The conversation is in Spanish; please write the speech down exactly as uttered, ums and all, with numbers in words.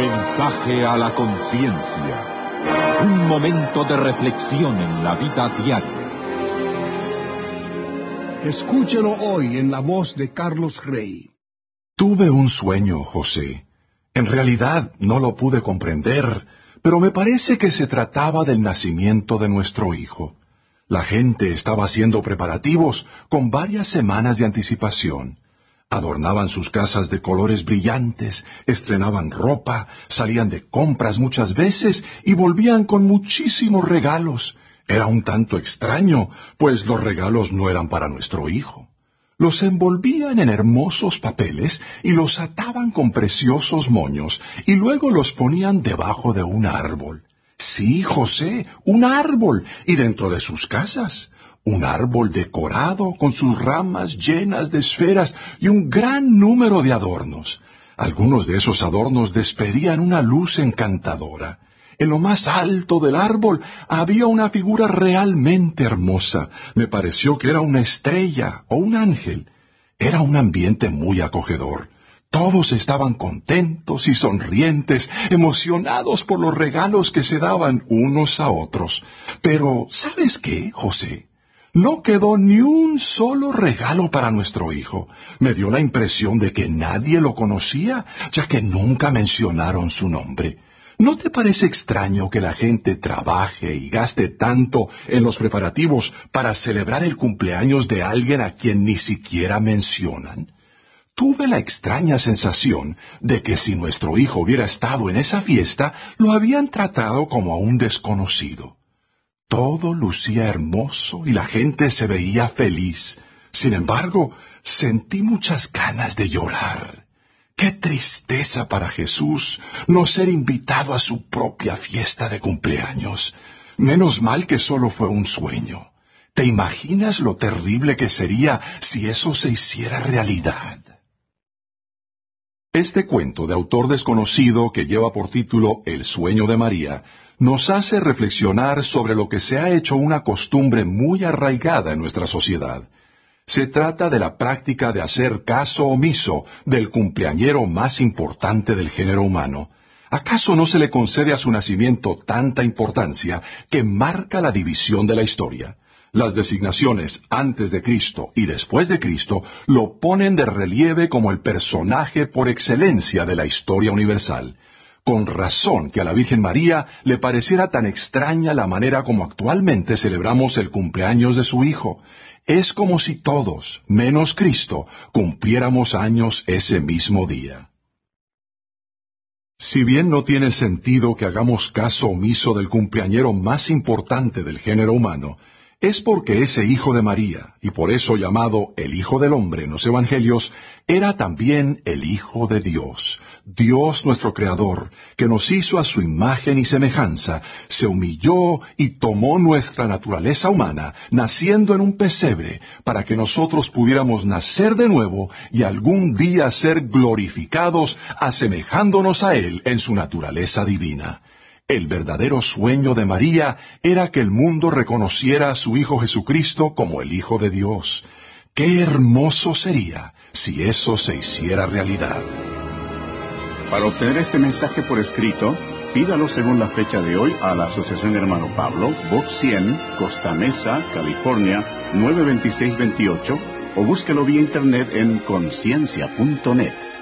Mensaje a la conciencia. Un momento de reflexión en la vida diaria. Escúchelo hoy en la voz de Carlos Rey. Tuve un sueño, José. En realidad no lo pude comprender, pero me parece que se trataba del nacimiento de nuestro hijo. La gente estaba haciendo preparativos con varias semanas de anticipación. Adornaban sus casas de colores brillantes, estrenaban ropa, salían de compras muchas veces y volvían con muchísimos regalos. Era un tanto extraño, pues los regalos no eran para nuestro hijo. Los envolvían en hermosos papeles y los ataban con preciosos moños y luego los ponían debajo de un árbol. Sí, José, un árbol, y dentro de sus casas. Un árbol decorado con sus ramas llenas de esferas y un gran número de adornos. Algunos de esos adornos despedían una luz encantadora. En lo más alto del árbol había una figura realmente hermosa. Me pareció que era una estrella o un ángel. Era un ambiente muy acogedor. Todos estaban contentos y sonrientes, emocionados por los regalos que se daban unos a otros. Pero, ¿sabes qué, José? No quedó ni un solo regalo para nuestro hijo. Me dio la impresión de que nadie lo conocía, ya que nunca mencionaron su nombre. ¿No te parece extraño que la gente trabaje y gaste tanto en los preparativos para celebrar el cumpleaños de alguien a quien ni siquiera mencionan? Tuve la extraña sensación de que si nuestro hijo hubiera estado en esa fiesta, lo habían tratado como a un desconocido. Todo lucía hermoso y la gente se veía feliz. Sin embargo, sentí muchas ganas de llorar. ¡Qué tristeza para Jesús no ser invitado a su propia fiesta de cumpleaños! Menos mal que solo fue un sueño. ¿Te imaginas lo terrible que sería si eso se hiciera realidad? Este cuento de autor desconocido que lleva por título El sueño de María nos hace reflexionar sobre lo que se ha hecho una costumbre muy arraigada en nuestra sociedad. Se trata de la práctica de hacer caso omiso del cumpleañero más importante del género humano. ¿Acaso no se le concede a su nacimiento tanta importancia que marca la división de la historia? Las designaciones antes de Cristo y después de Cristo lo ponen de relieve como el personaje por excelencia de la historia universal. Con razón que a la Virgen María le pareciera tan extraña la manera como actualmente celebramos el cumpleaños de su Hijo. Es como si todos, menos Cristo, cumpliéramos años ese mismo día. Si bien no tiene sentido que hagamos caso omiso del cumpleañero más importante del género humano, es porque ese Hijo de María, y por eso llamado el Hijo del Hombre en los Evangelios, era también el Hijo de Dios. Dios nuestro Creador, que nos hizo a su imagen y semejanza, se humilló y tomó nuestra naturaleza humana, naciendo en un pesebre, para que nosotros pudiéramos nacer de nuevo y algún día ser glorificados, asemejándonos a Él en su naturaleza divina. El verdadero sueño de María era que el mundo reconociera a su Hijo Jesucristo como el Hijo de Dios. ¡Qué hermoso sería si eso se hiciera realidad! Para obtener este mensaje por escrito, pídalo según la fecha de hoy a la Asociación Hermano Pablo, Box cien, Costa Mesa, California, nueve dos seis dos ocho, o búsquelo vía internet en conciencia punto net.